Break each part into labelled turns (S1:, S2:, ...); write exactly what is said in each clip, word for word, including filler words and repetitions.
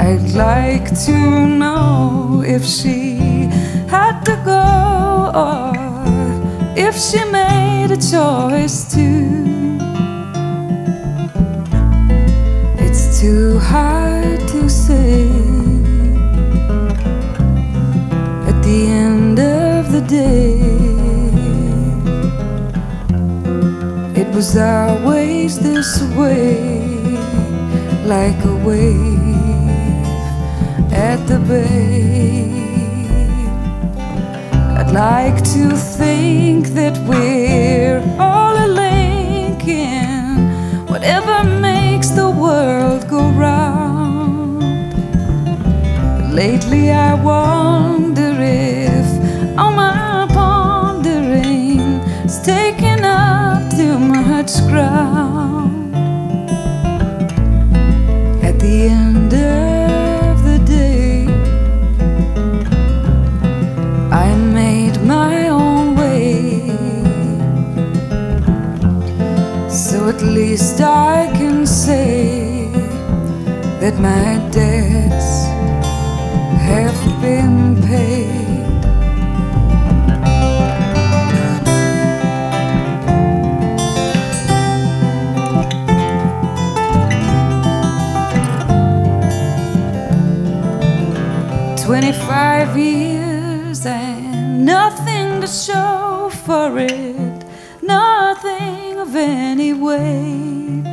S1: I'd like to know if she had to go or if she made a choice too. It's too hard to say. At the end of the day, it was always this way, like a wave at the bay. I'd like to think that we're all a link in whatever makes the world go round. But lately I wonder if all my pondering is taking up too much ground. At the end of the day, I made my own way, so at least I can say that my debts have been paid. Twenty-five years and nothing to show for it, nothing of any weight.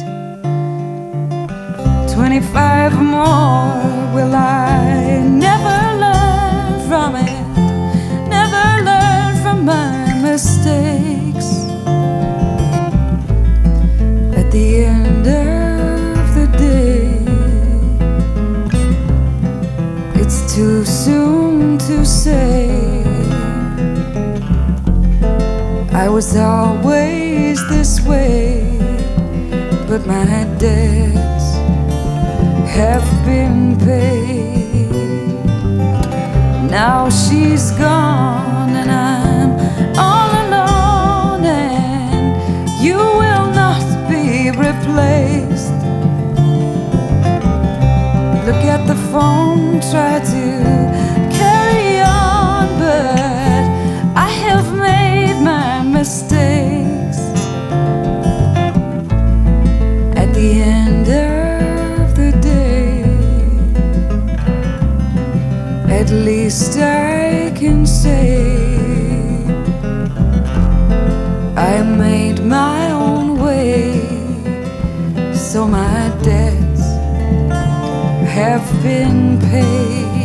S1: Twenty-five more, will I never learn from it, never learn from my mistakes? At the end of the day, it's too soon to say. I was always this way, but my debts have been paid. Now she's gone and I'm all alone, and you will not be replaced. Look at the phone, try to carry on, but I have made my mistakes. At the end of the day, at least I can say I made my own way, so my debts have been paid.